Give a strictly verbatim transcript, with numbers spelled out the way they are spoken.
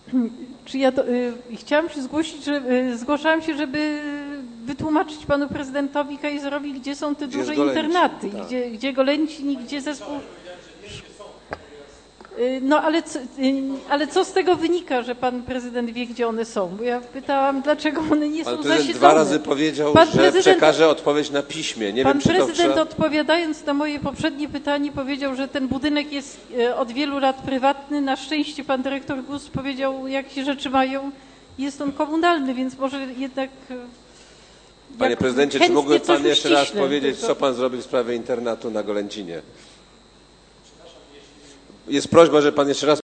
Czy ja to, y, chciałam się zgłosić, że y, zgłaszałam się, żeby wytłumaczyć panu prezydentowi Kaiserowi, gdzie są te Gdzie duże jest Golęcin, internaty, tak. gdzie, gdzie Golęcin i gdzie zespół... Y, No ale co, y, ale co z tego wynika, że pan prezydent wie, gdzie one są? Bo ja pytałam, dlaczego one nie Pan są prezydent zasiedzone. dwa razy powiedział, Pan że prezydent- przekaże odpowiedź na piśmie. Nie Pan wiem, czy to prezydent prze... odpowiadając na moje poprzednie pytanie powiedział, że ten budynek jest e, od wielu lat prywatny. Na szczęście pan dyrektor Gus powiedział, jak się rzeczy mają. Jest on komunalny, więc może jednak... e, Panie jak prezydencie, czy chętnie mógłby coś pan jeszcze raz uściślę, powiedzieć, tylko- co pan zrobił w sprawie internatu na Golęcinie? Jest prośba, że pan jeszcze raz